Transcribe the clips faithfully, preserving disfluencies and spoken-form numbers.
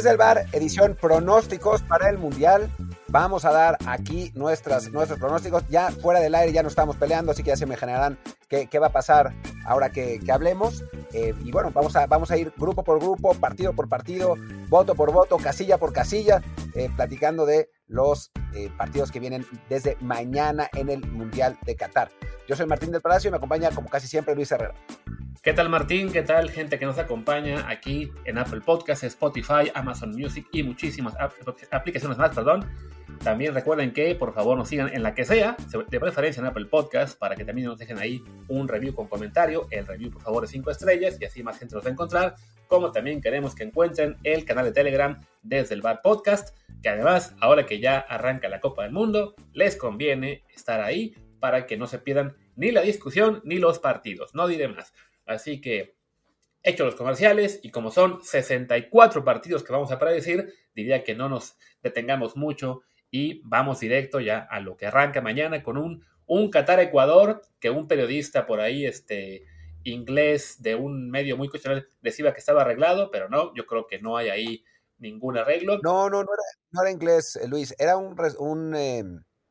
Desde el bar, edición pronósticos para el Mundial. Vamos a dar aquí nuestras, nuestros pronósticos. Ya fuera del aire ya no estamos peleando, así que ya se me generarán qué, qué va a pasar ahora que, que hablemos. Eh, y bueno, vamos a, vamos a ir grupo por grupo, partido por partido, voto por voto, casilla por casilla, eh, platicando de los eh, partidos que vienen desde mañana en el Mundial de Qatar. Yo soy Martín del Palacio y me acompaña, como casi siempre, Luis Herrera. ¿Qué tal, Martín? ¿Qué tal, gente que nos acompaña aquí en Apple Podcasts, Spotify, Amazon Music y muchísimas aplicaciones más, perdón? También recuerden que, por favor, nos sigan en la que sea, de preferencia en Apple Podcasts, para que también nos dejen ahí un review con comentario. El review, por favor, de cinco estrellas y así más gente nos va a encontrar. Como también queremos que encuentren el canal de Telegram Desde el Bar Podcast, que además, ahora que ya arranca la Copa del Mundo, les conviene estar ahí para que no se pierdan ni la discusión ni los partidos. No diré más. Así que, hechos los comerciales, y como son sesenta y cuatro partidos que vamos a predecir, diría que no nos detengamos mucho y vamos directo ya a lo que arranca mañana con un, un Qatar-Ecuador, que un periodista por ahí, este, inglés de un medio muy cuestionable, decía que estaba arreglado, pero no, yo creo que no hay ahí ningún arreglo. No, no, no era, no era inglés, Luis, era un, un, eh,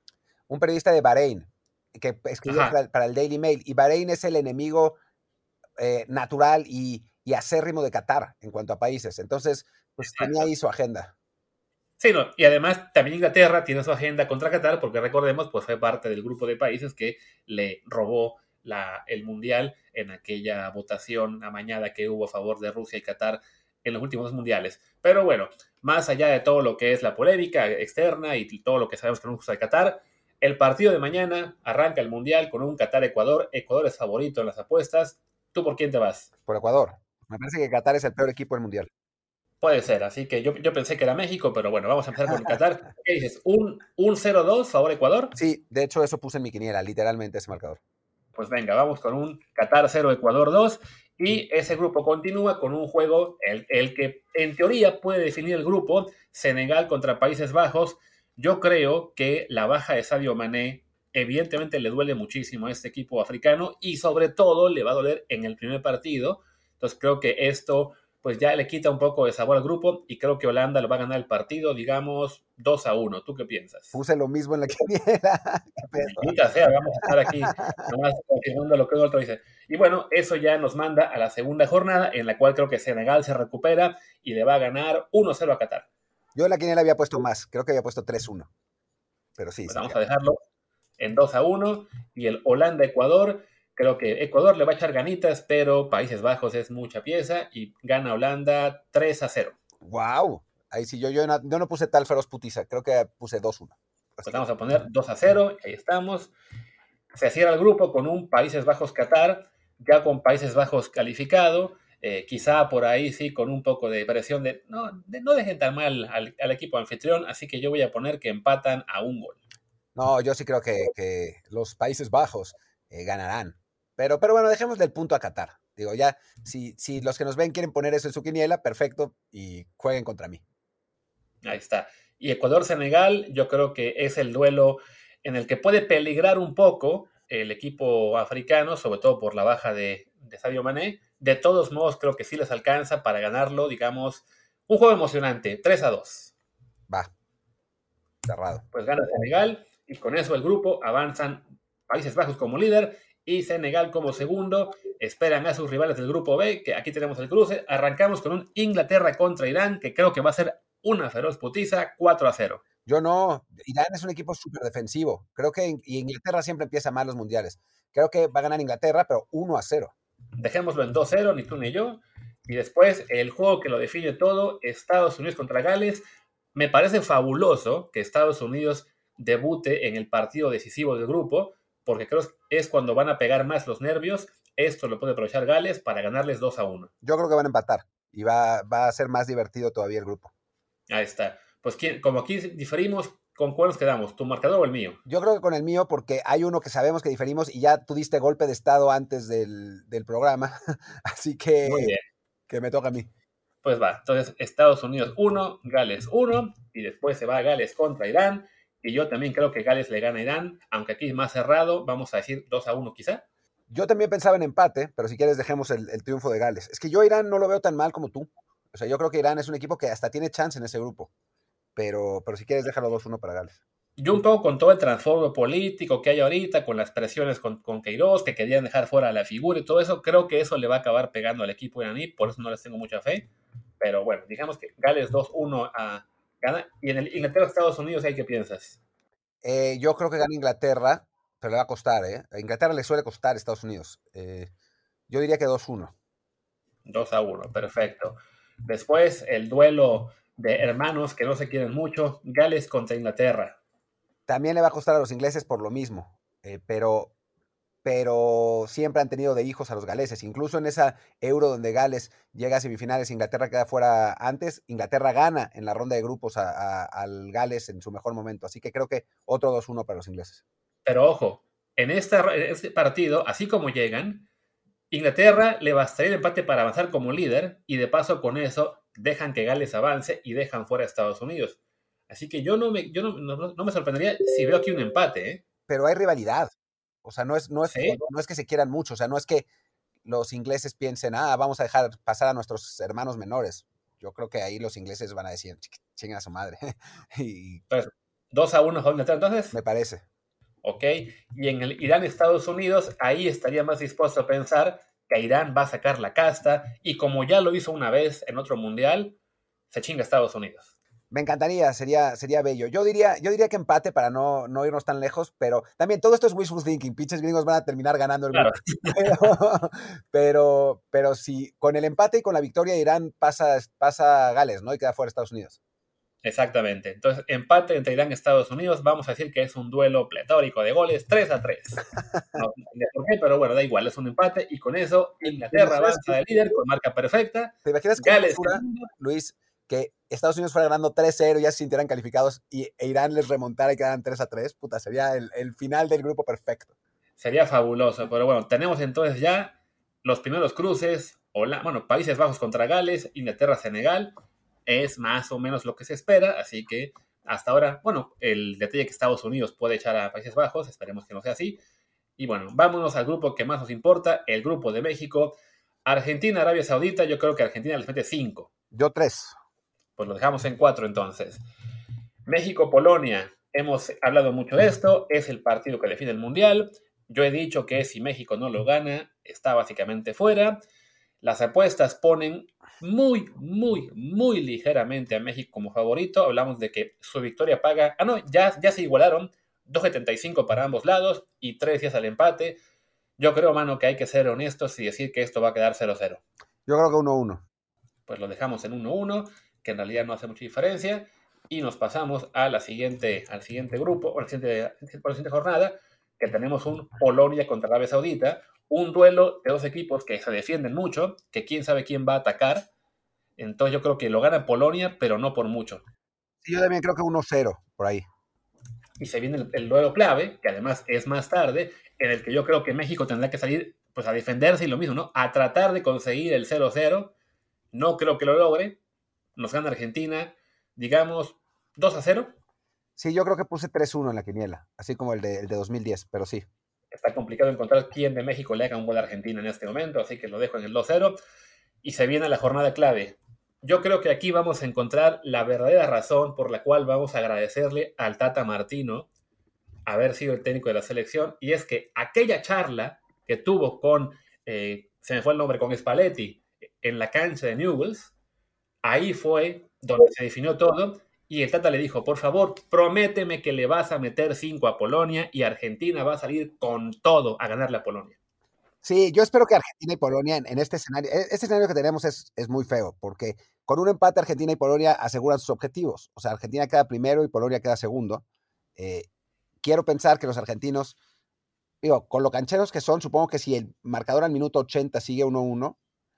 un periodista de Bahrein, que escribió para, para el Daily Mail, y Bahrein es el enemigo Eh, natural y, y acérrimo de Qatar en cuanto a países. Entonces, pues Exacto. tenía ahí su agenda. Sí, no, y además también Inglaterra tiene su agenda contra Qatar, porque recordemos, pues fue parte del grupo de países que le robó la, el Mundial en aquella votación amañada que hubo a favor de Rusia y Qatar en los últimos mundiales. Pero bueno, más allá de todo lo que es la polémica externa y todo lo que sabemos que no gusta de Qatar, el partido de mañana arranca el Mundial con un Qatar-Ecuador. Ecuador es favorito en las apuestas. ¿Tú por quién te vas? Por Ecuador. Me parece que Qatar es el peor equipo del Mundial. Puede ser, así que yo, yo pensé que era México, pero bueno, vamos a empezar con Qatar. ¿Qué dices? ¿Un, un cero dos favor Ecuador? Sí, de hecho eso puse en mi quiniela, literalmente ese marcador. Pues venga, vamos con un Qatar cero, Ecuador dos, y ese grupo continúa con un juego, el, el que en teoría puede definir el grupo, Senegal contra Países Bajos. Yo creo que la baja de Sadio Mané evidentemente le duele muchísimo a este equipo africano y sobre todo le va a doler en el primer partido. Entonces creo que esto pues ya le quita un poco de sabor al grupo y creo que Holanda lo va a ganar el partido, digamos, dos a uno. ¿Tú qué piensas? Puse lo mismo en la quiniela. Maldita sea, vamos a estar aquí nomás confirmando lo que el otro dice. Y bueno, eso ya nos manda a la segunda jornada, en la cual creo que Senegal se recupera y le va a ganar uno cero a Qatar. Yo en la quiniela había puesto más, creo que había puesto tres uno. Pero sí. Pues sí vamos ya. a dejarlo en dos a uno. Y el Holanda-Ecuador, creo que Ecuador le va a echar ganitas, pero Países Bajos es mucha pieza y gana Holanda tres a cero. ¡Wow! Ahí sí, yo, yo, no, yo no puse tal feroz putiza, creo que puse dos uno. Pues vamos a poner dos a cero, ahí estamos. Se cierra el grupo con un Países Bajos-Qatar, ya con Países Bajos calificado, eh, quizá por ahí sí con un poco de presión de no, de, no dejen tan mal al, al equipo anfitrión, así que yo voy a poner que empatan a un gol. No, yo sí creo que, que los Países Bajos eh, ganarán. Pero, pero bueno, dejemos del punto a Qatar. Digo, ya, si, si los que nos ven quieren poner eso en su quiniela, perfecto, y jueguen contra mí. Ahí está. Y Ecuador-Senegal, yo creo que es el duelo en el que puede peligrar un poco el equipo africano, sobre todo por la baja de, de Sadio Mané. De todos modos, creo que sí les alcanza para ganarlo, digamos, un juego emocionante, tres a dos. Va, cerrado. Pues gana Senegal, y con eso el grupo avanzan Países Bajos como líder y Senegal como segundo. Esperan a sus rivales del grupo B, que aquí tenemos el cruce. Arrancamos con un Inglaterra contra Irán, que creo que va a ser una feroz putiza, cuatro a cero. Yo no, Irán es un equipo súper defensivo. Creo que y Inglaterra siempre empieza mal los mundiales. Creo que va a ganar Inglaterra, pero uno a cero. Dejémoslo en dos cero, ni tú ni yo. Y después el juego que lo define todo, Estados Unidos contra Gales. Me parece fabuloso que Estados Unidos debute en el partido decisivo del grupo, porque creo que es cuando van a pegar más los nervios. Esto lo puede aprovechar Gales para ganarles dos a uno. Yo creo que van a empatar y va, va a ser más divertido todavía el grupo. Ahí está. Pues como aquí diferimos, ¿con cuál nos quedamos? ¿Tu marcador o el mío? Yo creo que con el mío, porque hay uno que sabemos que diferimos y ya tú diste golpe de estado antes del, del programa. Así que, Muy bien. que me toca a mí. Pues va, entonces Estados Unidos uno, Gales uno, y después se va Gales contra Irán, y yo también creo que Gales le gana a Irán, aunque aquí es más cerrado, vamos a decir dos a uno quizá. Yo también pensaba en empate, pero si quieres dejemos el, el triunfo de Gales. Es que yo a Irán no lo veo tan mal como tú. O sea, yo creo que Irán es un equipo que hasta tiene chance en ese grupo, pero, pero si quieres déjalo dos uno para Gales. Yo un poco con todo el transformo político que hay ahorita, con las presiones con, con Queiroz, que querían dejar fuera a la figura y todo eso, creo que eso le va a acabar pegando al equipo iraní, por eso no les tengo mucha fe. Pero bueno, digamos que Gales dos uno a gana. Y en el Inglaterra-Estados Unidos, ¿ahí qué piensas? Eh, yo creo que gana Inglaterra, pero le va a costar, ¿eh? A Inglaterra le suele costar a Estados Unidos. Eh, yo diría que dos uno. dos a uno, perfecto. Después, el duelo de hermanos que no se quieren mucho, Gales contra Inglaterra. También le va a costar a los ingleses por lo mismo, eh, pero, pero siempre han tenido de hijos a los galeses. Incluso en esa Euro donde Gales llega a semifinales, Inglaterra queda fuera antes, Inglaterra gana en la ronda de grupos a, a, al Gales en su mejor momento. Así que creo que otro dos uno para los ingleses. Pero ojo, en, esta, en este partido, así como llegan, Inglaterra le bastaría el empate para avanzar como líder y de paso con eso dejan que Gales avance y dejan fuera a Estados Unidos. Así que yo no me, yo no, no, no me sorprendería si veo aquí un empate, ¿eh? Pero hay rivalidad. O sea, no es, no, es, Sí, no es que se quieran mucho. O sea, no es que los ingleses piensen, ah, vamos a dejar pasar a nuestros hermanos menores. Yo creo que ahí los ingleses van a decir, chinga a su madre. Y pues dos a uno a Inglaterra entonces. me parece. ¿Ok? Y en el Irán-Estados Unidos, ahí estaría más dispuesto a pensar que Irán va a sacar la casta y como ya lo hizo una vez en otro mundial, se chinga a Estados Unidos. Me encantaría, sería, sería bello. Yo diría, yo diría que empate para no, no irnos tan lejos, pero también todo esto es wishful thinking. Pinches gringos van a terminar ganando el Claro. grupo. Pero, pero, pero si con el empate y con la victoria Irán pasa, pasa Gales, ¿no? Y queda fuera Estados Unidos. Exactamente. Entonces, empate entre Irán y Estados Unidos. Vamos a decir que es un duelo pletórico de goles, tres a tres. No sé por qué, pero bueno, da igual, es un empate. Y con eso, Inglaterra avanza de líder con marca perfecta. ¿Te imaginas que Gales, basura, Luis, que Estados Unidos fuera ganando tres cero y ya se sintieran calificados y e Irán les remontara y quedaran tres a tres? Puta, sería el, el final del grupo perfecto. sería fabuloso. Pero bueno, tenemos entonces ya los primeros cruces. Hola, bueno, Países Bajos contra Gales, Inglaterra-Senegal. Es más o menos lo que se espera, así que hasta ahora, bueno, el detalle que Estados Unidos puede echar a Países Bajos, esperemos que no sea así. Y bueno, vámonos al grupo que más nos importa, el grupo de México, Argentina, Arabia Saudita. Yo creo que Argentina les mete cinco. Yo tres. Pues lo dejamos en cuatro entonces. México, Polonia, hemos hablado mucho de esto, es el partido que define el Mundial. Yo he dicho que si México no lo gana, está básicamente fuera. Las apuestas ponen muy, muy, muy ligeramente a México como favorito. Hablamos de que su victoria paga... Ah, no, ya, ya se igualaron. dos setenta y cinco para ambos lados y tres días al empate. Yo creo, mano, que hay que ser honestos y decir que esto va a quedar cero cero. Yo creo que uno uno. Pues lo dejamos en uno uno, que en realidad no hace mucha diferencia. Y nos pasamos a la siguiente, al siguiente grupo, o a la siguiente, por la siguiente jornada, que tenemos un Polonia contra Arabia Saudita. Un duelo de dos equipos que se defienden mucho, que quién sabe quién va a atacar. Entonces yo creo que lo gana Polonia, pero no por mucho. Sí, yo también creo que uno cero, por ahí. Y se viene el, el duelo clave, que además es más tarde, en el que yo creo que México tendrá que salir pues a defenderse y lo mismo, ¿no? A tratar de conseguir el cero cero. No creo que lo logre. Nos gana Argentina, digamos, dos a cero. Sí, yo creo que puse tres uno en la quiniela, así como el de, el de dos mil diez, pero sí. Está complicado encontrar quién de México le haga un gol a Argentina en este momento, así que lo dejo en el dos cero. Y se viene la jornada clave. Yo creo que aquí vamos a encontrar la verdadera razón por la cual vamos a agradecerle al Tata Martino haber sido el técnico de la selección, y es que aquella charla que tuvo con, eh, se me fue el nombre, con Spalletti en la cancha de Newell's, ahí fue donde se definió todo. Y el Tata le dijo, por favor, prométeme que le vas a meter cinco a Polonia y Argentina va a salir con todo a ganarle a Polonia. Sí, yo espero que Argentina y Polonia en, en este escenario, este escenario que tenemos es, es muy feo, porque con un empate Argentina y Polonia aseguran sus objetivos. O sea, Argentina queda primero y Polonia queda segundo. Eh, quiero pensar que los argentinos, digo, con lo cancheros que son, supongo que si el marcador al minuto ochenta sigue uno uno,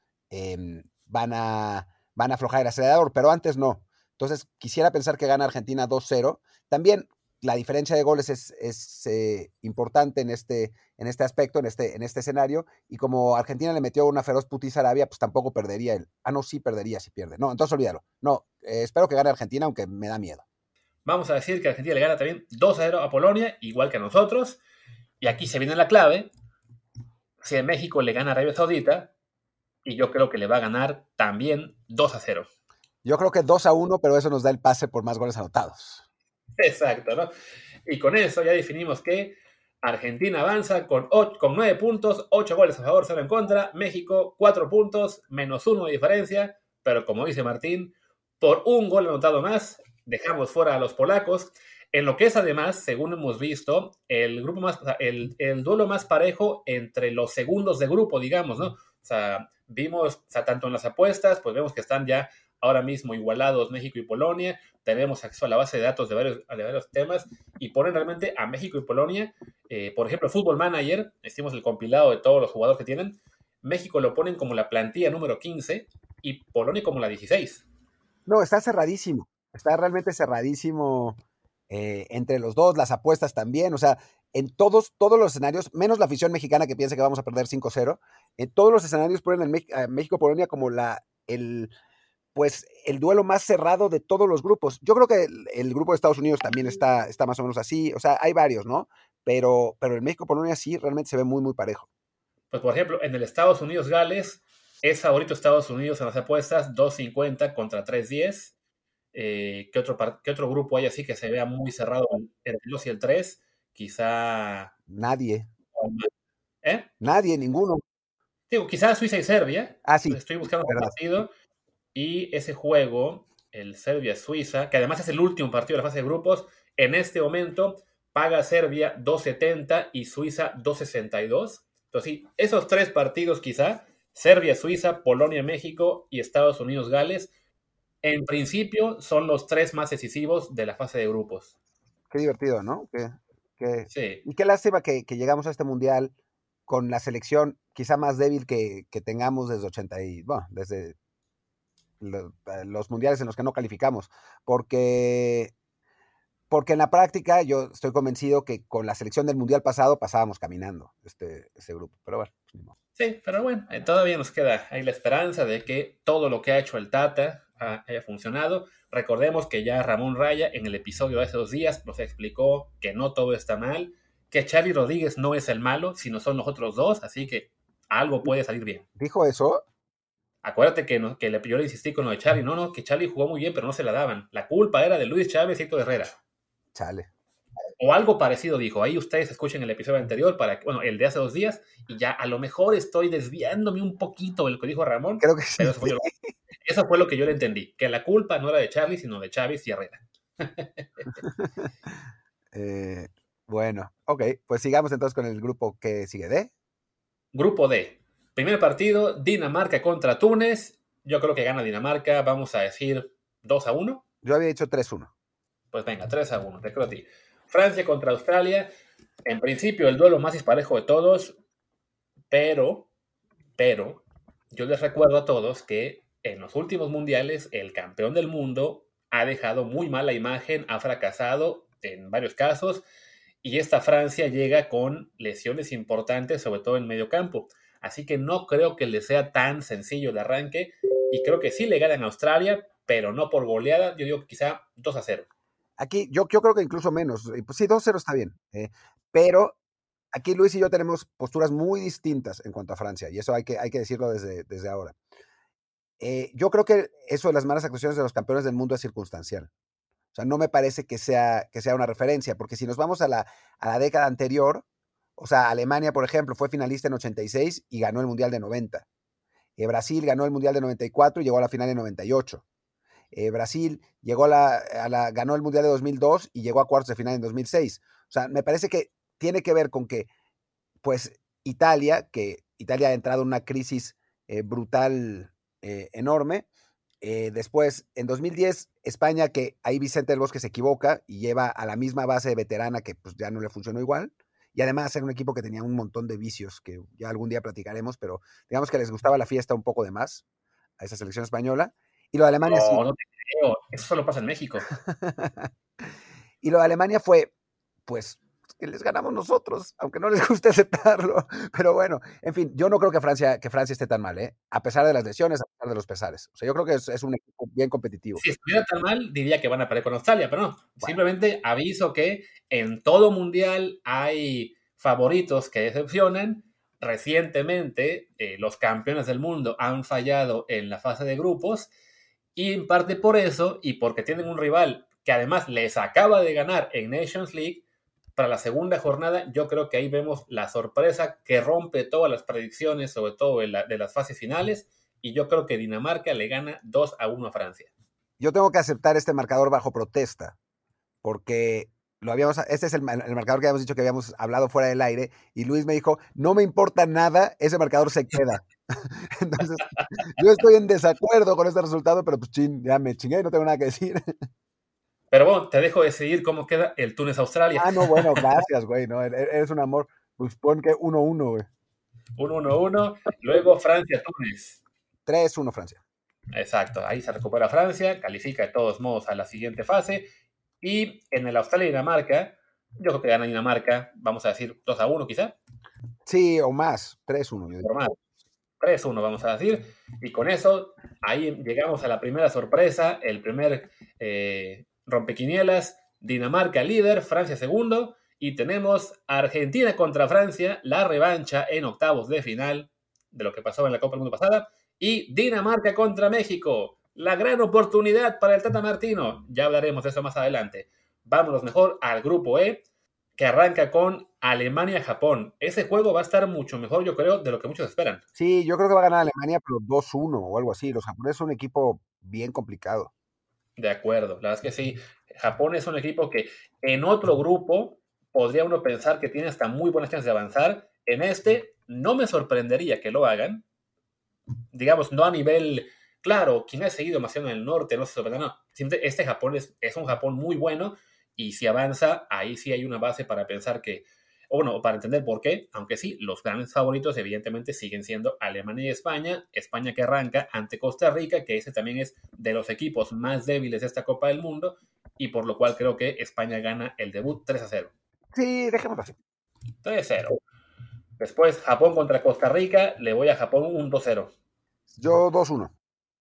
eh, van, a, van a aflojar el acelerador, pero antes no. Entonces, quisiera pensar que gana Argentina dos cero. También la diferencia de goles es, es eh, importante en este, en este aspecto, en este, en este escenario, y como Argentina le metió una feroz putiza a Arabia, pues tampoco perdería él. Ah, no, sí perdería si pierde. No, entonces olvídalo. No, eh, espero que gane Argentina, aunque me da miedo. Vamos a decir que Argentina le gana también dos a cero a Polonia, igual que a nosotros, y aquí se viene la clave. Si México le gana a Arabia Saudita, y yo creo que le va a ganar también dos a cero. Yo creo que dos a uno, pero eso nos da el pase por más goles anotados. Exacto, ¿no? Y con eso ya definimos que Argentina avanza con, ocho, con nueve puntos, ocho goles a favor, cero en contra. México, cuatro puntos, menos uno de diferencia. Pero como dice Martín, por un gol anotado más, dejamos fuera a los polacos. En lo que es además, según hemos visto, el grupo más, el, el duelo más parejo entre los segundos de grupo, digamos, ¿no? O sea, vimos, o sea, tanto en las apuestas, pues vemos que están ya ahora mismo igualados México y Polonia. Tenemos acceso a la base de datos de varios, de varios temas y ponen realmente a México y Polonia, eh, por ejemplo, Football Manager, hicimos el compilado de todos los jugadores que tienen, México lo ponen como la plantilla número quince y Polonia como la dieciséis. No, está cerradísimo, está realmente cerradísimo eh, entre los dos, las apuestas también, o sea, en todos, todos los escenarios, menos la afición mexicana que piensa que vamos a perder cinco cero, en todos los escenarios ponen a México-Polonia como la, el, pues el duelo más cerrado de todos los grupos. Yo creo que el, el grupo de Estados Unidos también está, está más o menos así, o sea, hay varios, ¿no? Pero, pero el México-Polonia sí realmente se ve muy, muy parejo. Pues por ejemplo, en el Estados Unidos-Gales, es favorito Estados Unidos en las apuestas, dos cincuenta contra tres diez. Eh, ¿qué, otro, ¿Qué otro grupo hay así que se vea muy cerrado entre el dos y el tres? Quizá... Nadie. ¿Eh? Nadie, ninguno. Digo, quizá Suiza y Serbia. Ah, sí. Estoy buscando un partido. Y ese juego, el Serbia-Suiza, que además es el último partido de la fase de grupos, en este momento paga Serbia dos setenta y Suiza dos sesenta y dos. Entonces, sí, esos tres partidos quizá, Serbia-Suiza, Polonia-México y Estados Unidos-Gales, en principio son los tres más decisivos de la fase de grupos. Qué divertido, ¿no? Qué, qué... Sí. Y qué lástima que, que llegamos a este mundial con la selección quizá más débil que, que tengamos desde ochenta y, bueno, desde los, los mundiales en los que no calificamos, porque, porque en la práctica yo estoy convencido que con la selección del mundial pasado pasábamos caminando este, este grupo, pero bueno. No. Sí, pero bueno, todavía nos queda ahí la esperanza de que todo lo que ha hecho el Tata haya funcionado. Recordemos que ya Ramón Raya en el episodio de hace dos días nos explicó que no todo está mal, que Charly Rodríguez no es el malo, sino son los otros dos, así que algo puede salir bien. ¿Dijo eso? Acuérdate que, no, que le, yo le insistí con lo de Charly, no, no, que Charly jugó muy bien, pero no se la daban. La culpa era de Luis Chávez y Héctor Herrera. Chale. O algo parecido dijo. Ahí ustedes escuchen el episodio anterior, para que, bueno, el de hace dos días, y ya a lo mejor estoy desviándome un poquito de lo que dijo Ramón. Creo que sí. Pero eso fue, lo, eso fue lo que yo le entendí, que la culpa no era de Charly, sino de Chávez y Herrera. eh, bueno, ok, pues sigamos entonces con el grupo que sigue D. Grupo D. Primer partido, Dinamarca contra Túnez. Yo creo que gana Dinamarca, vamos a decir dos a uno. Yo había dicho tres uno. Pues venga, tres a uno, te creo a ti. Francia contra Australia. En principio, el duelo más disparejo de todos, pero, pero, yo les recuerdo a todos que en los últimos mundiales, el campeón del mundo ha dejado muy mala imagen, ha fracasado en varios casos, y esta Francia llega con lesiones importantes, sobre todo en medio campo. Así que no creo que le sea tan sencillo el arranque, y creo que sí le ganan a Australia, pero no por goleada, yo digo que quizá dos a cero. Aquí, yo, yo creo que incluso menos. Pues sí, dos cero está bien. Eh, pero aquí Luis y yo tenemos posturas muy distintas en cuanto a Francia, y eso hay que, hay que decirlo desde, desde ahora. Eh, yo creo que eso de las malas actuaciones de los campeones del mundo es circunstancial. O sea, no me parece que sea, que sea una referencia, porque si nos vamos a la, a la década anterior, o sea, Alemania, por ejemplo, fue finalista en ochenta y seis y ganó el Mundial de noventa. Eh, Brasil ganó el Mundial de noventa y cuatro y llegó a la final en noventa y ocho. Eh, Brasil llegó a la, a la, ganó el Mundial de dos mil dos y llegó a cuartos de final en dos mil seis. O sea, me parece que tiene que ver con que, pues, Italia, que Italia ha entrado en una crisis eh, brutal, eh, enorme. Eh, después, en dos mil diez, España, que ahí Vicente del Bosque se equivoca y lleva a la misma base veterana que pues ya no le funcionó igual. Y además era un equipo que tenía un montón de vicios que ya algún día platicaremos, pero digamos que les gustaba la fiesta un poco de más a esa selección española. Y lo de Alemania no, sí. No te creo, eso solo pasa en México. Y lo de Alemania fue, pues, que les ganamos nosotros, aunque no les guste aceptarlo. Pero bueno, en fin, yo no creo que Francia, que Francia esté tan mal, ¿eh? A pesar de las lesiones, a pesar de los pesares. O sea, yo creo que es, es un equipo bien competitivo. Si estuviera tan mal, diría que van a perder con Australia, pero no. Bueno. Simplemente aviso que en todo mundial hay favoritos que decepcionan, recientemente eh, los campeones del mundo han fallado en la fase de grupos y en parte por eso y porque tienen un rival que además les acaba de ganar en Nations League, para la segunda jornada yo creo que ahí vemos la sorpresa que rompe todas las predicciones, sobre todo de, la, de las fases finales, y yo creo que Dinamarca le gana dos a uno a Francia. Yo tengo que aceptar este marcador bajo protesta, porque lo habíamos, este es el, el marcador que habíamos dicho que habíamos hablado fuera del aire, y Luis me dijo, no me importa nada, ese marcador se queda. Entonces, yo estoy en desacuerdo con este resultado, pero pues chin, ya me chingué y no tengo nada que decir. Pero bueno, te dejo decidir cómo queda el Túnez-Australia. Ah, no, bueno, gracias, güey, no, eres un amor. Pues pon que uno uno, güey. uno uno uno, luego Francia-Túnez. tres uno Francia. Exacto, ahí se recupera Francia, califica de todos modos a la siguiente fase. Y en el Australia-Dinamarca, yo creo que gana Dinamarca, vamos a decir dos a uno quizá. Sí, o más, tres uno. Por más, tres uno vamos a decir. Y con eso, ahí llegamos a la primera sorpresa, el primer eh, rompequinielas, Dinamarca líder, Francia segundo. Y tenemos Argentina contra Francia, la revancha en octavos de final de lo que pasó en la Copa del Mundo pasada. Y Dinamarca contra México, la gran oportunidad para el Tata Martino. Ya hablaremos de eso más adelante. Vámonos mejor al grupo E, que arranca con Alemania-Japón. Ese juego va a estar mucho mejor, yo creo, de lo que muchos esperan. Sí, yo creo que va a ganar Alemania, pero dos uno o algo así. Los japoneses son un equipo bien complicado. De acuerdo, la verdad es que sí. Japón es un equipo que en otro grupo podría uno pensar que tiene hasta muy buenas chances de avanzar. En este no me sorprendería que lo hagan. Digamos, no a nivel, claro, quien ha seguido demasiado en el norte no se sorprende, no. Este Japón es, es un Japón muy bueno y si avanza, ahí sí hay una base para pensar que, o bueno, para entender por qué, aunque sí, los grandes favoritos evidentemente siguen siendo Alemania y España, España que arranca ante Costa Rica, que ese también es de los equipos más débiles de esta Copa del Mundo, y por lo cual creo que España gana el debut tres a cero. Sí, dejémoslo así. tres a cero. Después, Japón contra Costa Rica, le voy a Japón un dos cero. Yo dos uno.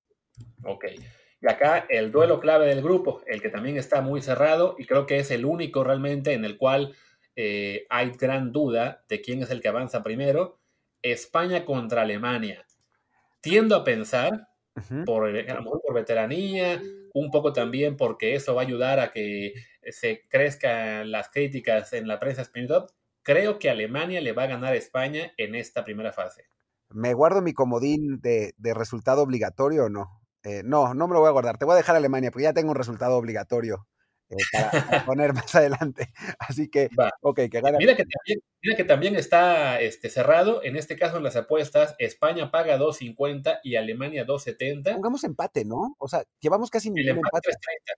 Ok. Y acá el duelo clave del grupo, el que también está muy cerrado y creo que es el único realmente en el cual eh, hay gran duda de quién es el que avanza primero, España contra Alemania. Tiendo a pensar, uh-huh. por, a lo mejor por veteranía, un poco también porque eso va a ayudar a que se crezcan las críticas en la prensa española. Creo que Alemania le va a ganar a España en esta primera fase. ¿Me guardo mi comodín de, de resultado obligatorio o no? Eh, no, no me lo voy a guardar. Te voy a dejar a Alemania porque ya tengo un resultado obligatorio eh, para, para poner más adelante. Así que, Va. ok, que gana. Mira que también, mira que también está este, cerrado. En este caso, en las apuestas, España paga dos cincuenta y Alemania dos setenta. Pongamos empate, ¿no? O sea, llevamos casi ningún empate. empate. tres treinta.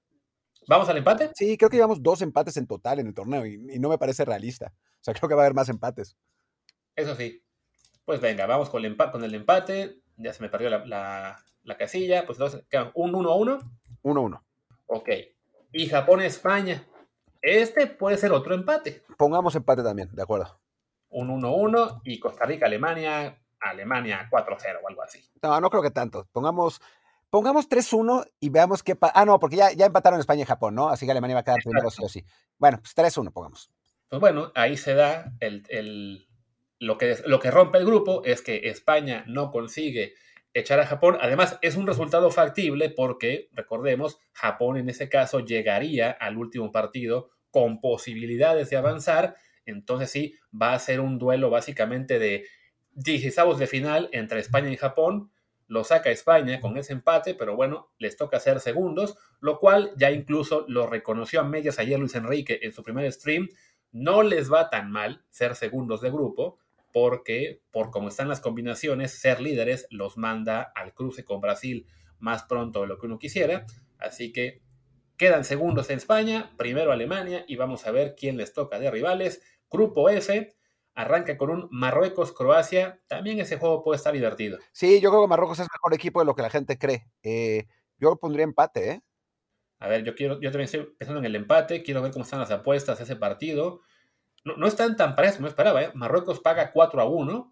¿Vamos al empate? Sí, creo que llevamos dos empates en total en el torneo y, y no me parece realista. O sea, creo que va a haber más empates. Eso sí. Pues venga, vamos con el empate. Con el empate. Ya se me perdió la, la, la casilla. Pues entonces quedan un uno a uno. uno a uno. Ok. Y Japón-España. Este puede ser otro empate. Pongamos empate también, de acuerdo. Un uno a uno y Costa Rica-Alemania, Alemania cuatro cero o algo así. No, no creo que tanto. Pongamos, pongamos tres uno y veamos qué pasa. Ah, no, porque ya, ya empataron España y Japón, ¿no? Así que Alemania va a quedar primero sí o sí. Bueno, pues tres uno pongamos. Pues bueno, ahí se da el, el, lo, que, lo que rompe el grupo es que España no consigue echar a Japón. Además, es un resultado factible porque, recordemos, Japón en ese caso llegaría al último partido con posibilidades de avanzar. Entonces sí, va a ser un duelo básicamente de dieciseisavos de final entre España y Japón. Lo saca España con ese empate, pero bueno, les toca ser segundos, lo cual ya incluso lo reconoció a medias ayer Luis Enrique en su primer stream. No les va tan mal ser segundos de grupo, porque por cómo están las combinaciones, ser líderes los manda al cruce con Brasil más pronto de lo que uno quisiera. Así que quedan segundos en España, primero Alemania, y vamos a ver quién les toca de rivales. Grupo F arranca con un Marruecos-Croacia. También ese juego puede estar divertido. Sí, yo creo que Marruecos es mejor equipo de lo que la gente cree. Eh, yo pondría empate, ¿eh? A ver, yo quiero, yo también estoy pensando en el empate, quiero ver cómo están las apuestas de ese partido. No, no están tan parejos, no esperaba, ¿eh? Marruecos paga cuatro a uno,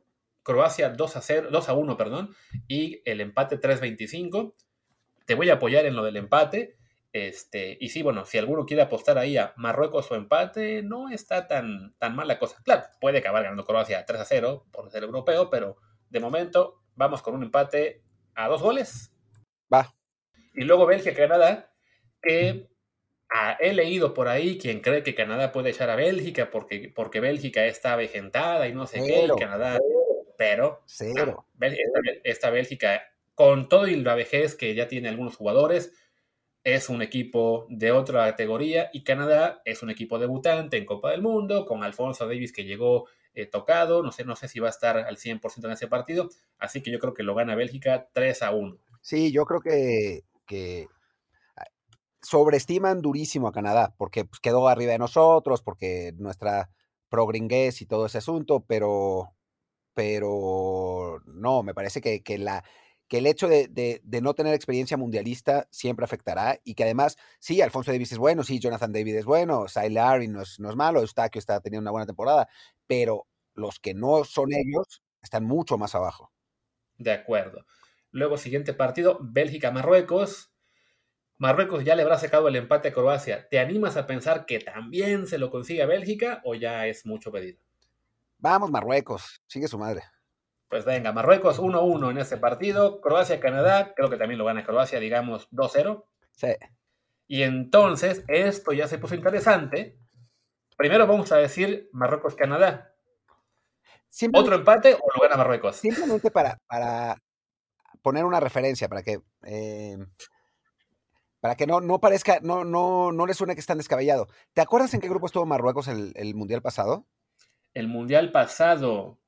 Croacia dos a cero, dos a uno, perdón, y el empate tres veinticinco. Te voy a apoyar en lo del empate. Este, y sí, bueno, si alguno quiere apostar ahí a Marruecos o empate, no está tan, tan mal la cosa. Claro, puede acabar ganando Croacia tres a cero por ser europeo, pero de momento vamos con un empate a dos goles. Va. Y luego Bélgica-Canadá, que ah, he leído por ahí quien cree que Canadá puede echar a Bélgica porque, porque Bélgica está avejentada y no sé qué, y Cero. Canadá, pero Cero. no, esta, esta Bélgica, con todo y la vejez que ya tiene algunos jugadores, es un equipo de otra categoría y Canadá es un equipo debutante en Copa del Mundo, con Alfonso Davies que llegó eh, tocado, no sé, no sé si va a estar al cien por ciento en ese partido, así que yo creo que lo gana Bélgica tres a uno. Sí, yo creo que, que sobreestiman durísimo a Canadá, porque pues, quedó arriba de nosotros, porque nuestra progringuez y todo ese asunto, pero, pero no, me parece que, que la, que el hecho de, de, de, no tener experiencia mundialista siempre afectará y que además, sí, Alfonso Davies es bueno, sí, Jonathan David es bueno, Sile Larry no es, no es malo, Eustaquio está teniendo una buena temporada, pero los que no son ellos están mucho más abajo. De acuerdo. Luego, siguiente partido, Bélgica-Marruecos. Marruecos ya le habrá sacado el empate a Croacia. ¿Te animas a pensar que también se lo consigue a Bélgica o ya es mucho pedido? Vamos, Marruecos, sigue su madre. Pues venga, Marruecos uno uno en este partido. Croacia-Canadá, creo que también lo gana Croacia, digamos dos cero. Sí. Y entonces, esto ya se puso interesante. Primero vamos a decir Marruecos-Canadá. ¿Otro empate o lo gana Marruecos? Simplemente para, para poner una referencia, para que, eh, para que no, no parezca, no, no, no le suene que es tan descabellado. ¿Te acuerdas en qué grupo estuvo Marruecos el, el Mundial pasado? El Mundial pasado,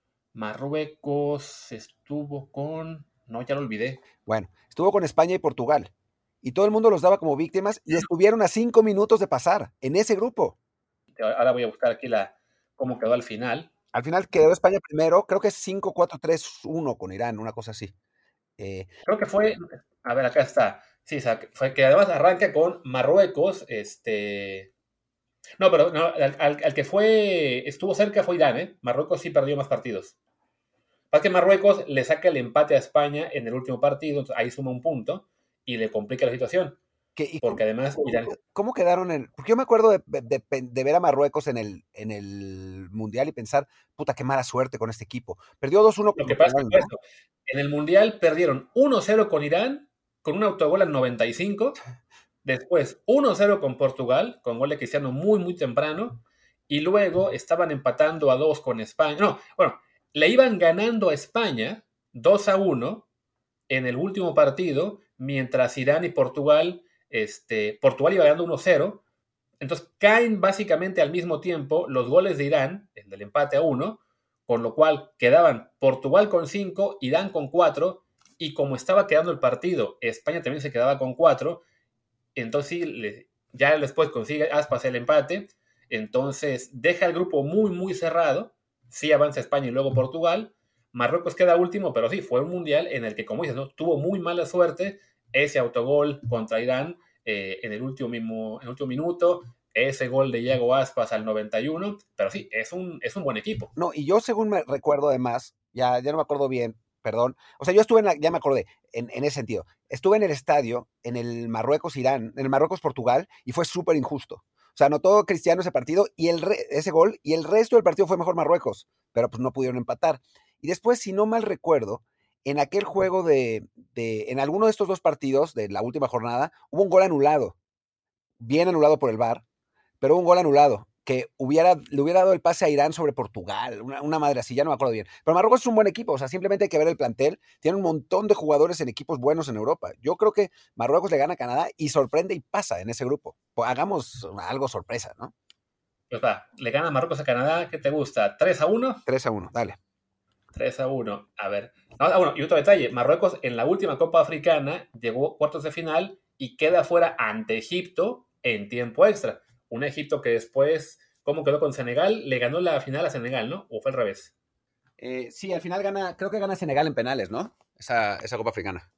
Marruecos estuvo con... No, ya lo olvidé. Bueno, estuvo con España y Portugal. Y todo el mundo los daba como víctimas y estuvieron a cinco minutos de pasar en ese grupo. Ahora voy a buscar aquí la, cómo quedó al final. Al final quedó España primero, creo que es cinco cuatro tres uno con Irán, una cosa así. Eh, creo que fue, a ver, acá está. Sí, o sea, fue que además arranca con Marruecos, este... No, pero no, al, al, al que fue, estuvo cerca fue Irán, ¿eh? Marruecos sí perdió más partidos. Pasa que Marruecos le saca el empate a España en el último partido, ahí suma un punto y le complica la situación. ¿Qué, porque cómo, además Irán... ¿Cómo quedaron en...? Porque yo me acuerdo de, de, de, de ver a Marruecos en el, en el Mundial y pensar, puta, qué mala suerte con este equipo. Perdió dos uno. Lo que pasa es que ¿no? En el Mundial perdieron uno cero con Irán, con un autogol al noventa y cinco, después uno cero con Portugal, con gol de Cristiano muy, muy temprano, y luego estaban empatando a dos con España. No, bueno, le iban ganando a España dos a uno en el último partido, mientras Irán y Portugal, este, Portugal iba ganando uno cero, entonces caen básicamente al mismo tiempo los goles de Irán, el del empate a uno, con lo cual quedaban Portugal con cinco, Irán con cuatro, y como estaba quedando el partido, España también se quedaba con cuatro, entonces ya después consigue Aspas el empate, entonces deja el grupo muy, muy cerrado, sí avanza España y luego Portugal, Marruecos queda último, pero sí, fue un mundial en el que, como dices, ¿no? Tuvo muy mala suerte ese autogol contra Irán eh, en, el último, mismo, en el último minuto, ese gol de Iago Aspas al noventa y uno, pero sí, es un, es un buen equipo. No, y yo según me recuerdo además, ya, ya no me acuerdo bien, perdón, o sea, yo estuve en la, ya me acordé, en, en ese sentido, estuve en el estadio, en el Marruecos-Irán, en el Marruecos-Portugal, y fue súper injusto. O sea, anotó Cristiano ese partido y el re, ese gol, y el resto del partido fue mejor Marruecos, pero pues no pudieron empatar. Y después, si no mal recuerdo, en aquel juego de, de, en alguno de estos dos partidos de la última jornada, hubo un gol anulado, bien anulado por el V A R, pero hubo un gol anulado, que hubiera, le hubiera dado el pase a Irán sobre Portugal, una, una madre así, ya no me acuerdo bien. Pero Marruecos es un buen equipo, o sea, simplemente hay que ver el plantel, tiene un montón de jugadores en equipos buenos en Europa. Yo creo que Marruecos le gana a Canadá y sorprende y pasa en ese grupo. Pues hagamos algo sorpresa, ¿no? Pues va, le gana Marruecos a Canadá, ¿qué te gusta? ¿tres a uno? tres a uno, dale. tres a uno, a ver. Ah, bueno, y otro detalle, Marruecos en la última Copa Africana llegó a cuartos de final y queda fuera ante Egipto en tiempo extra. Un Egipto que después, ¿cómo quedó con Senegal? Le ganó la final a Senegal, ¿no? ¿O fue al revés? Eh, sí, al final gana, creo que gana Senegal en penales, ¿no? Esa, esa Copa Africana.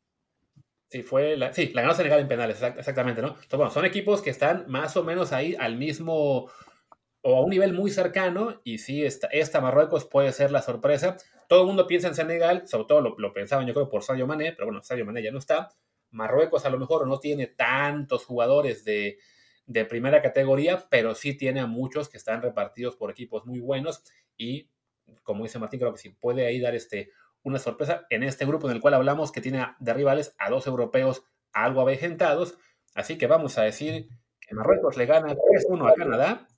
Sí, fue la, sí, la ganó Senegal en penales, exactamente, ¿no? Entonces, bueno, son equipos que están más o menos ahí al mismo o a un nivel muy cercano, y sí, esta, esta Marruecos puede ser la sorpresa. Todo el mundo piensa en Senegal, sobre todo lo, lo pensaban yo creo por Sadio Mané, pero bueno, Sadio Mané ya no está. Marruecos a lo mejor no tiene tantos jugadores de, de primera categoría, pero sí tiene a muchos que están repartidos por equipos muy buenos y, como dice Martín, creo que sí puede ahí dar este, una sorpresa en este grupo en el cual hablamos que tiene de rivales a dos europeos algo avejentados. Así que vamos a decir que Marruecos le gana tres uno a Canadá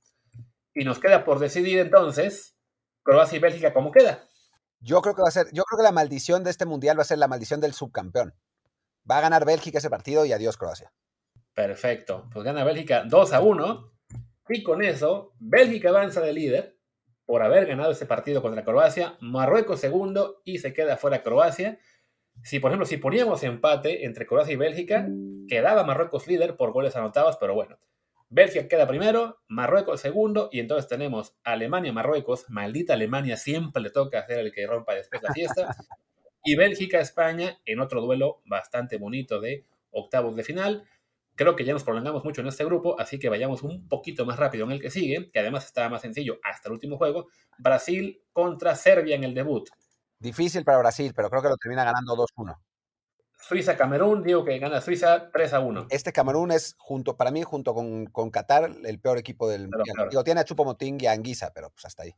y nos queda por decidir entonces Croacia y Bélgica cómo queda. Yo creo que va a ser, yo creo que la maldición de este mundial va a ser la maldición del subcampeón. Va a ganar Bélgica ese partido y adiós Croacia. Perfecto, pues gana Bélgica dos a uno y con eso Bélgica avanza de líder por haber ganado ese partido contra Croacia, Marruecos segundo y se queda fuera Croacia. Si, por ejemplo, si poníamos empate entre Croacia y Bélgica, quedaba Marruecos líder por goles anotados, pero bueno, Bélgica queda primero, Marruecos segundo, y entonces tenemos Alemania-Marruecos, maldita Alemania, siempre le toca hacer el que rompa después la fiesta, y Bélgica-España en otro duelo bastante bonito de octavos de final. Creo que ya nos prolongamos mucho en este grupo, así que vayamos un poquito más rápido en el que sigue, que además está más sencillo hasta el último juego, Brasil contra Serbia en el debut. Difícil para Brasil, pero creo que lo termina ganando dos uno. Suiza-Camerún, digo que gana Suiza tres a uno. Este Camerún es, junto, para mí, junto con, con Qatar, el peor equipo del Pero, mundial. claro. Digo, tiene a Choupo-Moting y a Anguissa, pero pues hasta ahí.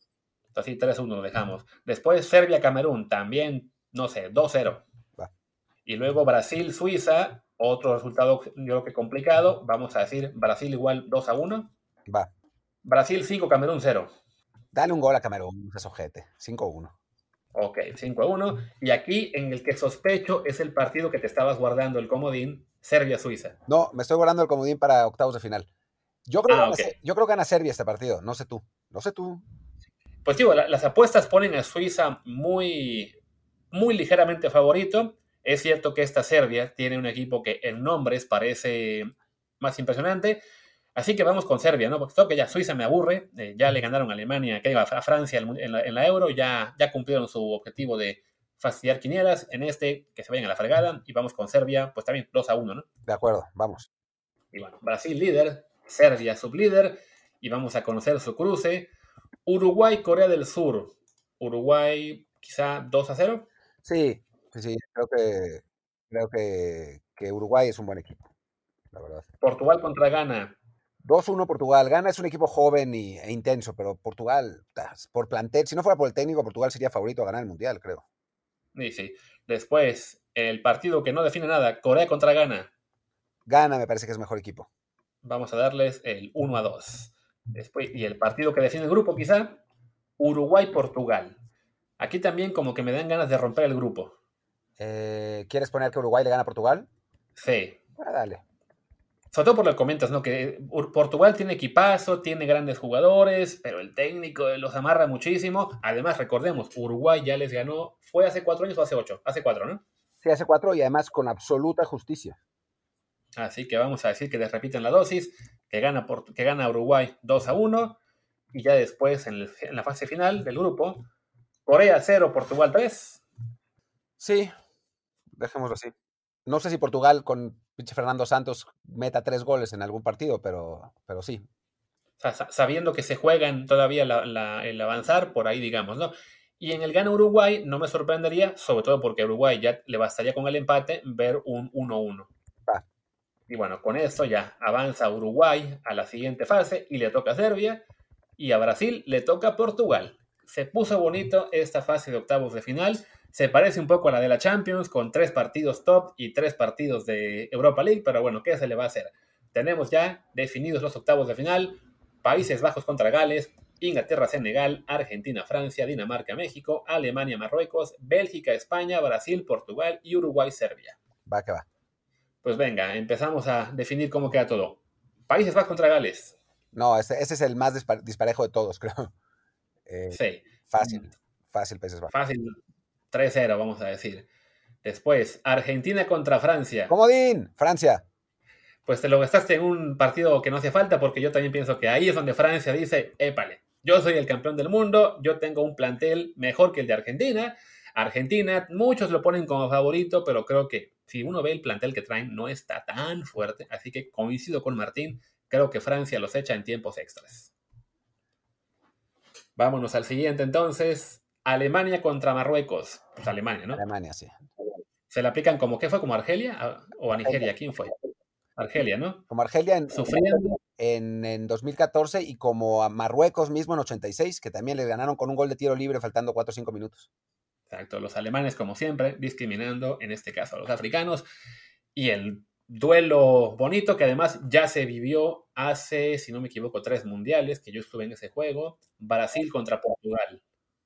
Así tres uno lo dejamos. Después Serbia-Camerún, también, no sé, dos cero. Va. Y luego Brasil-Suiza, otro resultado yo creo que complicado. Vamos a decir Brasil igual dos a uno. Va. Brasil cinco, Camerún cero. Dale un gol a Camerún, ese ojete. cinco uno. Ok, cinco a uno. Y aquí en el que sospecho es el partido que te estabas guardando el comodín, Serbia-Suiza. No, me estoy guardando el comodín para octavos de final. Yo creo, Ah, que ok. gana, yo creo que gana Serbia este partido, no sé tú. No sé tú. Pues digo, la, las apuestas ponen a Suiza muy, muy ligeramente favorito. Es cierto que esta Serbia tiene un equipo que en nombres parece más impresionante. Así que vamos con Serbia, ¿no? Porque creo que ya Suiza me aburre. Eh, ya le ganaron a Alemania, que iba a Francia en la, en la Euro. Ya, ya cumplieron su objetivo de fastidiar quinielas. En este, que se vayan a la fregada. Y vamos con Serbia, pues también dos a uno, ¿no? De acuerdo, vamos. Y bueno, Brasil líder, Serbia sublíder. Y vamos a conocer su cruce. Uruguay-Corea del Sur. Uruguay quizá dos a cero. Sí, sí, sí. Creo que, creo que, que Uruguay es un buen equipo, la verdad. Portugal contra Ghana. dos uno Portugal. Ghana es un equipo joven y, e intenso, pero Portugal, por plantel, si no fuera por el técnico, Portugal sería favorito a ganar el Mundial, creo. Sí, sí. Después, el partido que no define nada, Corea contra Ghana. Ghana me parece que es mejor equipo. Vamos a darles el uno a dos. Después, y el partido que define el grupo, quizá, Uruguay-Portugal. Aquí también como que me dan ganas de romper el grupo. Eh, ¿Quieres poner que Uruguay le gana a Portugal? Sí. Ah, dale. Sobre todo por lo que comentas, ¿no? Que Portugal tiene equipazo, tiene grandes jugadores, pero el técnico los amarra muchísimo. Además, recordemos, Uruguay ya les ganó, ¿fue hace cuatro años o hace ocho? Hace cuatro, ¿no? Sí, hace cuatro y además con absoluta justicia. Así que vamos a decir que les repiten la dosis, que gana, por, que gana Uruguay dos a uno, y ya después en, el, en la fase final del grupo, Corea cero, Portugal tres. Sí, dejémoslo así. No sé si Portugal con pinche Fernando Santos meta tres goles en algún partido, pero, pero sí. O sea, sabiendo que se juegan todavía la, la, el avanzar, por ahí digamos, ¿no? Y en el gana Uruguay no me sorprendería, sobre todo porque a Uruguay ya le bastaría con el empate ver un uno uno. Va. Y bueno, con esto ya avanza Uruguay a la siguiente fase y le toca a Serbia, y a Brasil le toca a Portugal. Se puso bonito esta fase de octavos de final. Se parece un poco a la de la Champions, con tres partidos top y tres partidos de Europa League, pero bueno, ¿qué se le va a hacer? Tenemos ya definidos los octavos de final. Países Bajos contra Gales, Inglaterra-Senegal, Argentina-Francia, Dinamarca-México, Alemania-Marruecos, Bélgica-España, Brasil-Portugal y Uruguay-Serbia. Va que va. Pues venga, empezamos a definir cómo queda todo. Países Bajos contra Gales. No, ese, ese es el más dispar disparejo de todos, creo. Eh, sí. Fácil, fácil Países Bajos. Fácil, tres cero vamos a decir. Después, Argentina contra Francia. ¡Comodín! Francia. Pues te lo gastaste en un partido que no hace falta, porque yo también pienso que ahí es donde Francia dice, épale, yo soy el campeón del mundo, yo tengo un plantel mejor que el de Argentina. Argentina, muchos lo ponen como favorito, pero creo que si uno ve el plantel que traen, no está tan fuerte, así que coincido con Martín, creo que Francia los echa en tiempos extras. Vámonos al siguiente entonces, Alemania contra Marruecos. Pues Alemania, ¿no? Alemania, sí. Se le aplican como, ¿qué fue? ¿Como Argelia a- o a Argelia, Nigeria? ¿Quién fue? Argelia, ¿no? como Argelia en, Sufriendo. en, en dos mil catorce y como a Marruecos mismo en ochenta y seis, que también les ganaron con un gol de tiro libre faltando cuatro o cinco minutos. Exacto, los alemanes, como siempre, discriminando, en este caso, a los africanos. Y el duelo bonito, que además ya se vivió hace, si no me equivoco, tres mundiales, que yo estuve en ese juego. Brasil contra Portugal.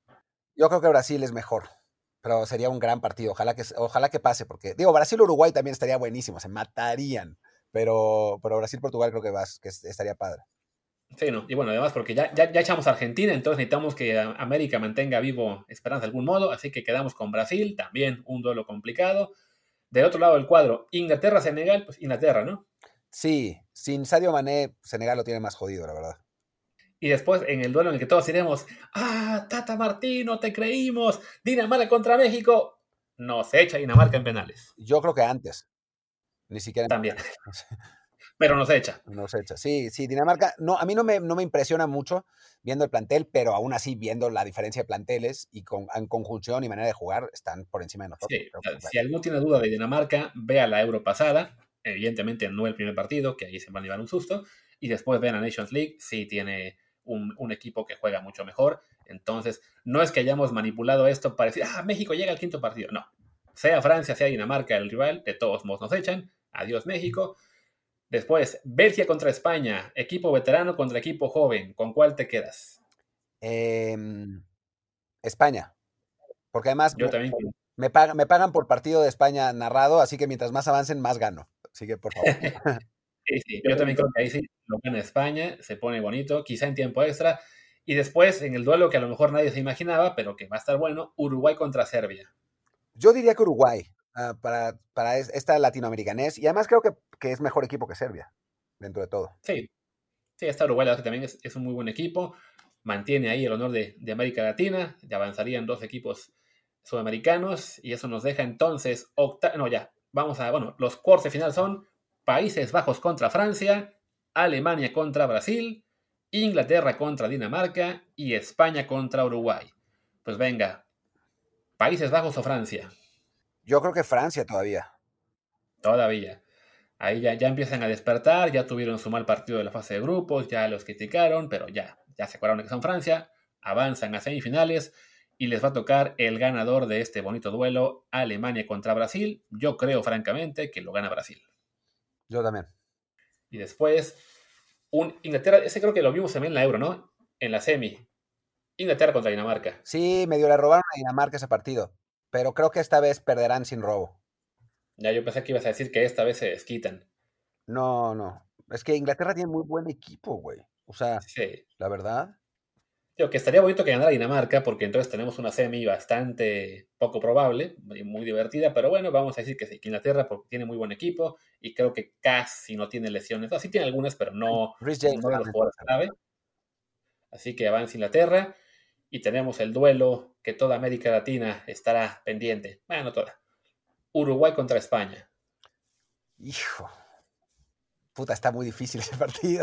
Yo creo que Brasil es mejor, pero sería un gran partido. Ojalá que, ojalá que pase, porque digo, Brasil-Uruguay también estaría buenísimo, se matarían. Pero, pero Brasil-Portugal creo que, vas, que estaría padre. Sí, no. Y bueno, además porque ya, ya, ya echamos a Argentina, entonces necesitamos que América mantenga vivo Esperanza de algún modo, así que quedamos con Brasil, también un duelo complicado. Del otro lado del cuadro, Inglaterra-Senegal, pues Inglaterra, ¿no? Sí, sin Sadio Mané, Senegal lo tiene más jodido, la verdad. Y después en el duelo en el que todos iremos, ¡ah, Tata Martino, te creímos! Dinamarca contra México. Nos echa Dinamarca en penales. Yo creo que antes, ni siquiera en También, penales. pero nos echa. Nos echa. Sí, sí, Dinamarca, no, a mí no me, no me impresiona mucho viendo el plantel, pero aún así viendo la diferencia de planteles y con, en conjunción y manera de jugar, están por encima de nosotros. Sí, Creo que, si alguno tiene duda de Dinamarca, vea la Euro pasada. Evidentemente no el primer partido, que ahí se van a llevar un susto. Y después vean a Nations League, sí tiene un, un equipo que juega mucho mejor. Entonces, no es que hayamos manipulado esto para decir, ah, México llega al quinto partido. No. Sea Francia, sea Dinamarca el rival, de todos modos nos echan. Adiós México. Después, Bélgica contra España, equipo veterano contra equipo joven. ¿Con cuál te quedas? eh, España, porque además Yo me, también. me, pagan, me pagan por partido de España narrado, así que mientras más avancen, más gano. Así que, por favor. Sí, sí, yo también creo que ahí sí lo gana España, se pone bonito, quizá en tiempo extra. Y después, en el duelo que a lo mejor nadie se imaginaba, pero que va a estar bueno, Uruguay contra Serbia. Yo diría que Uruguay, uh, para, para esta latinoamericanés, y además creo que, que es mejor equipo que Serbia, dentro de todo. Sí, sí, esta Uruguay la verdad que también es, es un muy buen equipo, mantiene ahí el honor de, de América Latina, ya avanzarían dos equipos sudamericanos, y eso nos deja entonces, octa no ya, vamos a, bueno, los cuartos de final son Países Bajos contra Francia, Alemania contra Brasil, Inglaterra contra Dinamarca y España contra Uruguay. Pues venga, Países Bajos o Francia, Yo creo que Francia todavía. todavía. Ahí ya, ya empiezan a despertar, ya tuvieron su mal partido de la fase de grupos, ya los criticaron, pero ya, ya se acordaron de que son Francia, avanzan a semifinales y les va a tocar el ganador de este bonito duelo, Alemania contra Brasil. Yo creo francamente que lo gana Brasil. Yo también. Y después, un Inglaterra, ese creo que lo vimos también en la Euro, ¿no? En la semi. Inglaterra contra Dinamarca. Sí, medio le robaron a Dinamarca ese partido, pero creo que esta vez perderán sin robo. Ya yo pensé que ibas a decir que esta vez se desquitan. No, no. Es que Inglaterra tiene muy buen equipo, güey. O sea, Sí. la verdad. Digo que estaría bonito que ganara Dinamarca, porque entonces tenemos una semi bastante poco probable, muy, muy divertida, pero bueno, vamos a decir que sí, que Inglaterra porque tiene muy buen equipo y creo que casi no tiene lesiones. No, sí tiene algunas, pero no, Rhys James no de los solamente. jugadores clave. Así que avanza Inglaterra y tenemos el duelo que toda América Latina estará pendiente. Bueno, no toda. Uruguay contra España. Hijo. Puta, está muy difícil ese partido.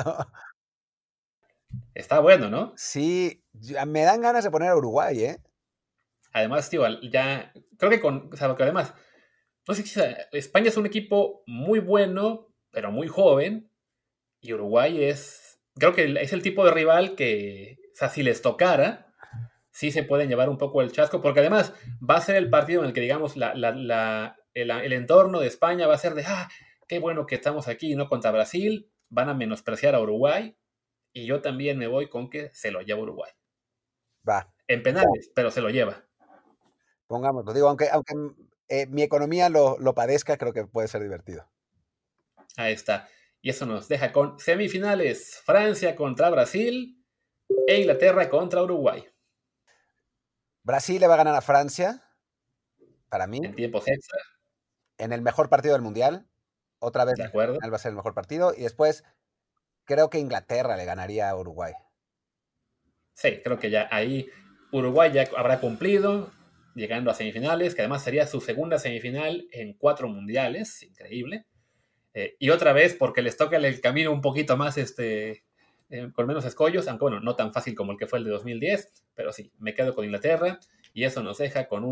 Está bueno, ¿no? Sí, ya me dan ganas de poner a Uruguay, ¿eh? Además, tío, ya creo que con, o sea, que además, no sé si España es un equipo muy bueno, pero muy joven, y Uruguay es, creo que es el tipo de rival que, o sea, si les tocara, sí se pueden llevar un poco el chasco, porque además va a ser el partido en el que, digamos, la, la, la, el, el entorno de España va a ser de, ah, qué bueno que estamos aquí, ¿no? Contra Brasil, van a menospreciar a Uruguay, y yo también me voy con que se lo lleva Uruguay. Va, En penales, pero se lo lleva. pongámoslo. Digo, aunque, aunque eh, mi economía lo, lo padezca, creo que puede ser divertido. Ahí está. Y eso nos deja con semifinales: Francia contra Brasil e Inglaterra contra Uruguay. Brasil le va a ganar a Francia, para mí, En tiempos extra, en el mejor partido del Mundial. Otra vez de acuerdo. va a ser el mejor partido. Y después creo que Inglaterra le ganaría a Uruguay. Sí, creo que ya ahí Uruguay ya habrá cumplido, llegando a semifinales, que además sería su segunda semifinal en cuatro mundiales, increíble. Eh, y otra vez, porque les toca el camino un poquito más, este, eh, con menos escollos, aunque bueno, no tan fácil como el que fue el de dos mil diez, pero sí, me quedo con Inglaterra y eso nos deja con un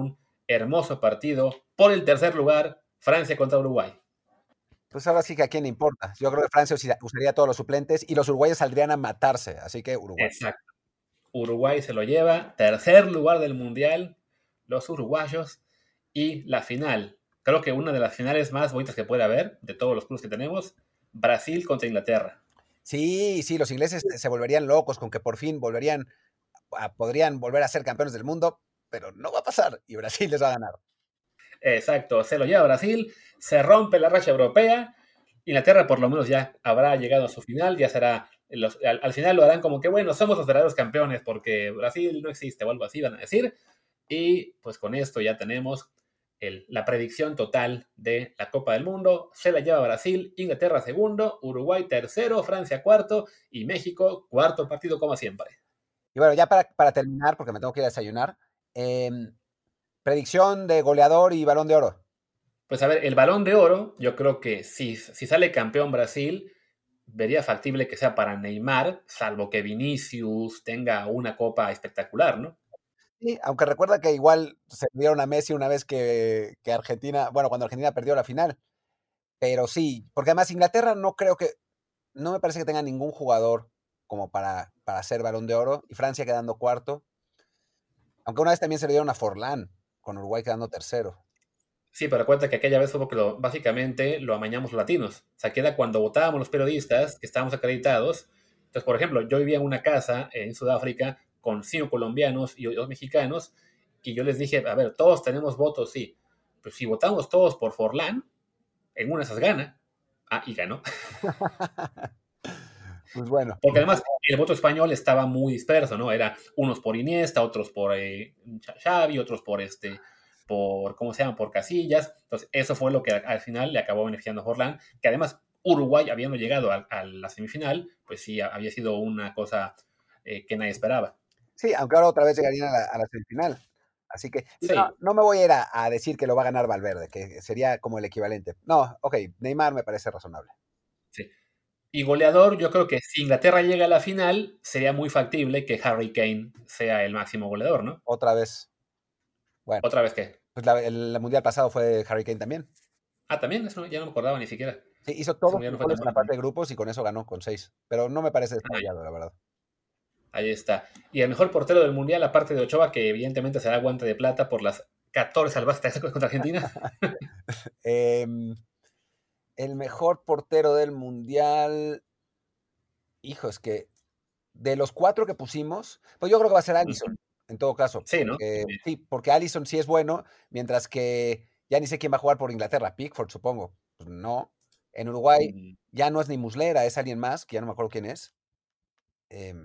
hermoso partido por el tercer lugar, Francia contra Uruguay. Pues ahora sí que a quién le importa. Yo creo que Francia usaría todos los suplentes y los uruguayos saldrían a matarse, así que Uruguay. Exacto. Uruguay se lo lleva, tercer lugar del Mundial, los uruguayos, y la final, creo que una de las finales más bonitas que puede haber, de todos los clubes que tenemos, Brasil contra Inglaterra. Sí, sí, los ingleses se volverían locos con que por fin volverían, a, podrían volver a ser campeones del mundo, pero no va a pasar y Brasil les va a ganar. Exacto, se lo lleva Brasil, se rompe la racha europea, Inglaterra por lo menos ya habrá llegado a su final, ya será, los, al, al final lo harán como que bueno, somos los verdaderos campeones porque Brasil no existe o algo así van a decir, y pues con esto ya tenemos el, la predicción total de la Copa del Mundo, se la lleva Brasil, Inglaterra segundo, Uruguay tercero, Francia cuarto y México cuarto partido como siempre. Y bueno, ya para, para terminar, porque me tengo que ir a desayunar, eh, predicción de goleador y balón de oro. Pues a ver, el balón de oro, yo creo que si, si sale campeón Brasil, vería factible que sea para Neymar, salvo que Vinicius tenga una copa espectacular, ¿no? Sí, aunque recuerda que igual se dieron a Messi una vez que, que Argentina, bueno, cuando Argentina perdió la final. Pero sí, porque además Inglaterra no creo que, no me parece que tenga ningún jugador como para, para ser balón de oro. Y Francia quedando cuarto. Aunque una vez también se le dieron a Forlán, con Uruguay quedando tercero. Sí, pero recuerda que aquella vez fue porque lo, básicamente lo amañamos los latinos. O sea, queda cuando votábamos los periodistas, que estábamos acreditados. Entonces, por ejemplo, yo vivía en una casa en Sudáfrica con cinco colombianos y dos mexicanos, y yo les dije, a ver, todos tenemos votos, sí. Pero si votamos todos por Forlán, en una esas gana. Ah, y ganó. Pues bueno. Porque además el voto español estaba muy disperso, ¿no? Era unos por Iniesta, otros por eh, Xavi, otros por este, por, ¿cómo se llama? Por Casillas. Entonces, eso fue lo que al final le acabó beneficiando a Forlán, que además Uruguay, habiendo llegado a, a la semifinal, pues sí, había sido una cosa eh, que nadie esperaba. Sí, aunque ahora otra vez llegarían a la, a la semifinal. Así que Sí. no, no me voy a ir a, a decir que lo va a ganar Valverde, que sería como el equivalente. No, ok, Neymar me parece razonable. Sí. Y goleador, yo creo que si Inglaterra llega a la final, sería muy factible que Harry Kane sea el máximo goleador, ¿no? Otra vez. Bueno. ¿Otra vez qué? Pues la, el, el mundial pasado fue Harry Kane también. Ah, también, eso ya no me acordaba ni siquiera. Sí, hizo todos los goles en la parte de grupos y con eso ganó con seis. Pero no me parece descabellado, ah, la verdad. Ahí está. Y el mejor portero del mundial, aparte de Ochoa, que evidentemente será guante de plata por las catorce salvajes contra Argentina. eh, el mejor portero del mundial. Hijo, es que de los cuatro que pusimos, pues yo creo que va a ser Alisson, uh-huh. En todo caso. Sí, ¿no? Porque, sí. sí, porque Alisson sí es bueno, mientras que ya ni sé quién va a jugar por Inglaterra, Pickford, supongo. Pues no. En Uruguay uh-huh. Ya no es ni Muslera, es alguien más, que ya no me acuerdo quién es. Eh,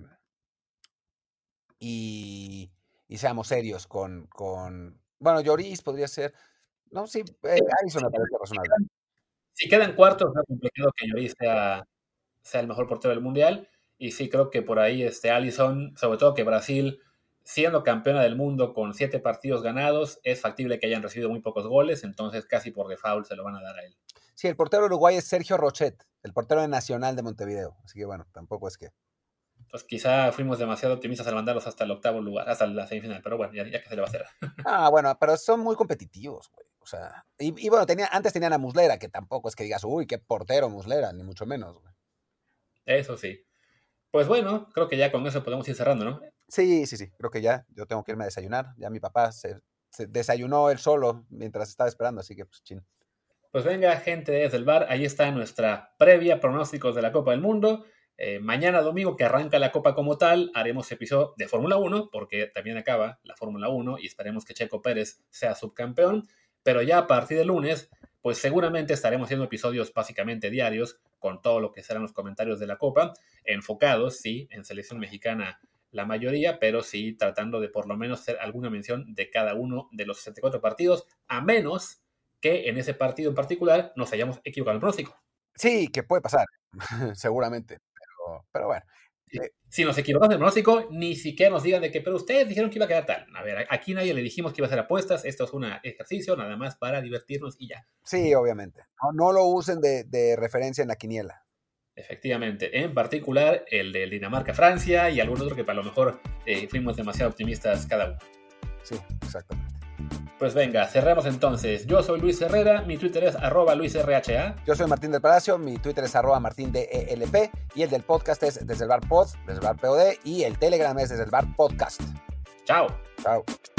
y, y seamos serios con, con... Bueno, Lloris podría ser... No, sí, eh, Alisson me parece razonable. Si quedan cuartos, no es complicado que Lloris sea, sea el mejor portero del mundial. Y sí creo que por ahí este Alisson, sobre todo que Brasil, siendo campeona del mundo con siete partidos ganados, es factible que hayan recibido muy pocos goles, entonces casi por default se lo van a dar a él. Sí, el portero uruguay es Sergio Rochet, el portero de Nacional de Montevideo. Así que bueno, tampoco es que... Pues quizá fuimos demasiado optimistas al mandarlos hasta el octavo lugar, hasta la semifinal, pero bueno, ya, ya que se le va a hacer. Ah, bueno, pero son muy competitivos, güey. O sea, y, y bueno, tenía, antes tenían a Muslera, que tampoco es que digas, uy, qué portero Muslera, ni mucho menos, güey. Eso sí. Pues bueno, creo que ya con eso podemos ir cerrando, ¿no? Sí, sí, sí, creo que ya, yo tengo que irme a desayunar. Ya mi papá se, se desayunó él solo mientras estaba esperando, así que pues chin. Pues venga, gente desde el bar, ahí está nuestra previa pronósticos de la Copa del Mundo. Eh, mañana domingo, que arranca la Copa como tal, haremos episodio de Fórmula uno, porque también acaba la Fórmula uno y esperemos que Checo Pérez sea subcampeón. Pero ya a partir de lunes, pues seguramente estaremos haciendo episodios básicamente diarios con todo lo que serán los comentarios de la Copa, enfocados, sí, en selección mexicana la mayoría, pero sí tratando de por lo menos hacer alguna mención de cada uno de los sesenta y cuatro partidos, a menos que en ese partido en particular nos hayamos equivocado en el pronóstico. Sí, que puede pasar, seguramente, pero, pero bueno. Sí. Si nos equivocamos en el pronóstico, ni siquiera nos digan de que, pero ustedes dijeron que iba a quedar tal. A ver, aquí nadie le dijimos que iba a hacer apuestas, esto es un ejercicio nada más para divertirnos y ya. Sí, obviamente. No, no lo usen de, de referencia en la quiniela. Efectivamente, en particular el de Dinamarca-Francia y algún otro que para lo mejor eh, fuimos demasiado optimistas cada uno. Sí, exactamente. Pues venga, cerremos entonces. Yo soy Luis Herrera, mi Twitter es arroba luisrha. Yo soy Martín del Palacio, mi Twitter es arroba martindelp y el del podcast es desde el bar pod, desde el bar pod y el Telegram es desde el bar podcast. Chao. Chao.